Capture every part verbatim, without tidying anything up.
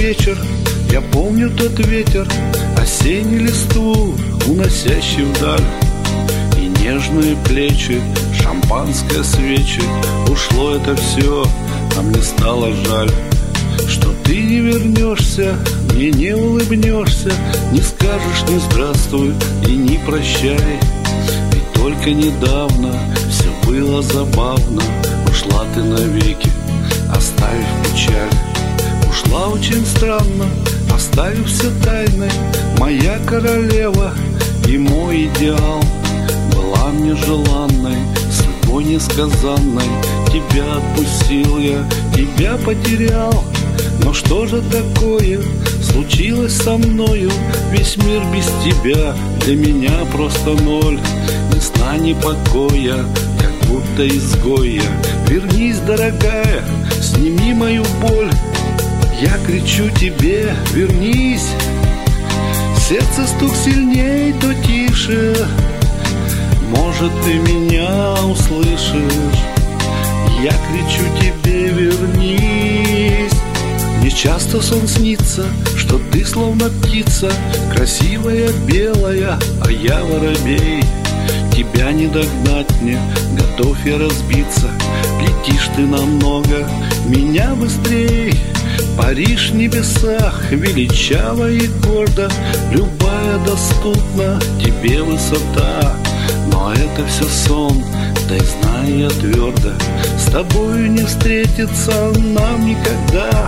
вечер, я помню тот ветер, осенний листву, уносящий вдаль. И нежные плечи, шампанское свечи. Ушло это все, а мне стало жаль, что ты не вернешься, мне не улыбнешься, не скажешь ни здравствуй и ни прощай. Ведь только недавно все было забавно. Ушла ты навеки, оставив печаль. Ушла очень странно, оставив все тайны. Моя королева и мой идеал. Была мне желанной, судьбой несказанной. Тебя отпустил я, тебя потерял. Но что же такое случилось со мною? Весь мир без тебя для меня просто ноль. Ни сна, ни покоя, как будто изгой я. Вернись, дорогая, сними мою боль. Я кричу тебе, вернись. Сердце стук сильней, то тише. Может, ты меня услышишь. Я кричу тебе, вернись. Мне часто сон снится, что ты словно птица, красивая, белая, а я воробей. Тебя не догнать мне, готов я разбиться. Летишь ты намного, меня быстрей. Паришь в небесах, величава и гордо. Любая доступна тебе высота. Но это все сон, да и знаю я твердо, с тобою не встретиться нам никогда.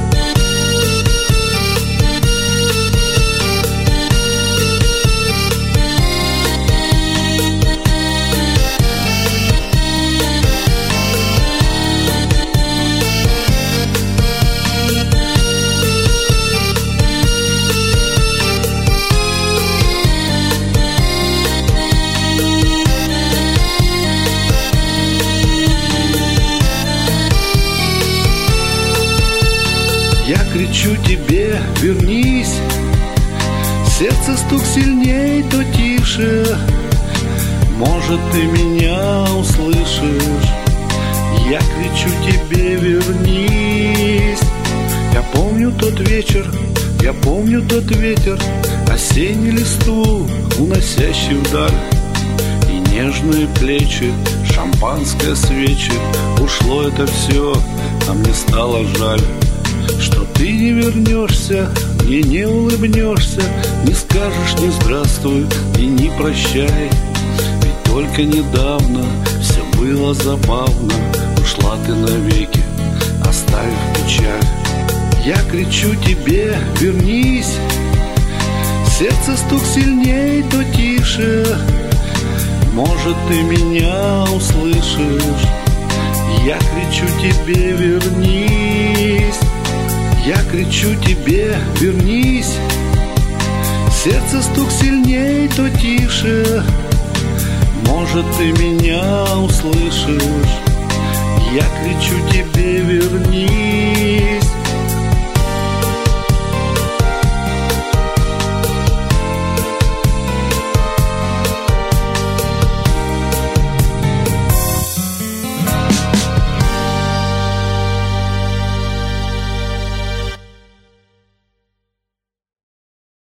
Я кричу тебе, вернись. Сердце стук сильней, то тише. Может, ты меня услышишь. Я кричу тебе, вернись. Я помню тот вечер, я помню тот ветер, осенний листву, уносящий вдаль. И нежные плечи, шампанское свечи. Ушло это все, а мне стало жаль, что ты не вернешься, мне не улыбнешься, не скажешь ни здравствуй и ни прощай. Ведь только недавно все было забавно. Ушла ты навеки, оставив печаль. Я кричу тебе, вернись. Сердце стук сильней, то тише. Может, ты меня услышишь. Я кричу тебе, вернись. Я кричу тебе, вернись. Сердце стук сильней, то тише. Может, ты меня услышишь. Я кричу тебе, вернись.